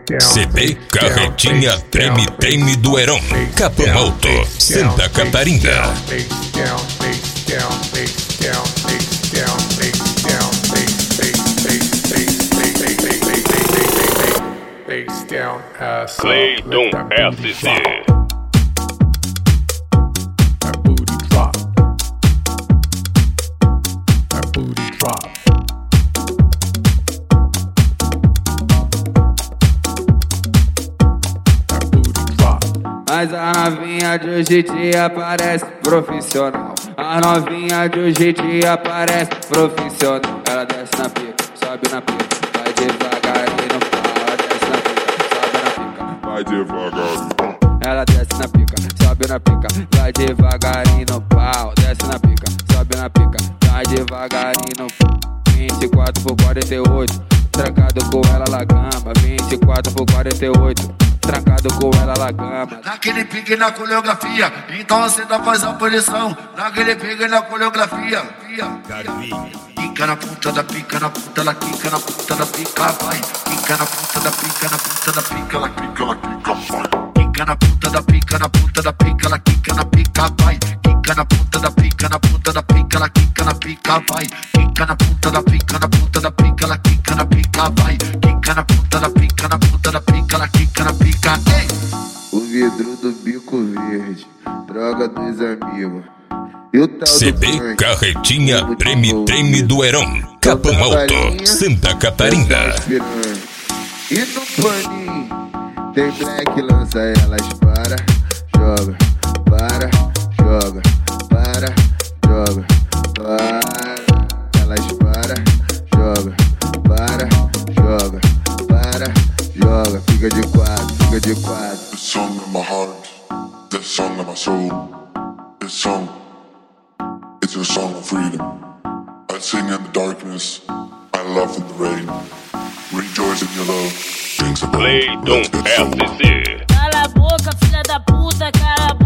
CB Carretinha Treme Treme do Heron, Capão Alto, Santa Catarina. Cleiton SC. Mas a novinha de hoje em dia parece profissional. A novinha de hoje em dia parece profissional. Ela desce na pica, sobe na pica, vai devagarinho no pau. Ela desce na pica, sobe na pica, vai devagarinho. Ela desce na pica, sobe na pica, vai devagarinho no pau. Desce na pica, sobe na pica, vai devagarinho no pau. 24 por 48, trancado com ela lá gama. 24 por 48, trancado com ela lá gama. Naquele pique na coreografia, então você dá faz a posição. Naquele pique na coreografia, pica na ponta da pica, na ponta da pica, na ponta da pica, vai. Pica na ponta da pica, na ponta da pica, ela pica, vai. Pica na ponta da pica, na ponta da pica, ela quica na pica, vai. Pica na ponta da pica, na ponta da pica, ela quica na pica, vai. Pica na ponta da pica, na ponta da pica, ela quica na pica, vai. Pica na ponta da pica, na ponta da pica, ela quica na pica, ei! O vidro do bico verde, droga dos amigos. CB Carretinha Treme Treme do Heron, Capão Alto, Santa Catarina. E no paninho tem black, lança elas para, joga, para, joga, para, joga, para. Elas para, joga, para, joga, para, joga. Fica de quatro, fica de quatro. This song in my heart, this song in my soul. This song, it's a song of freedom. I sing in the darkness, I laugh in the rain. Rejoice in your love. Cleiton SC. Cala a boca, filha da puta, cala a boca.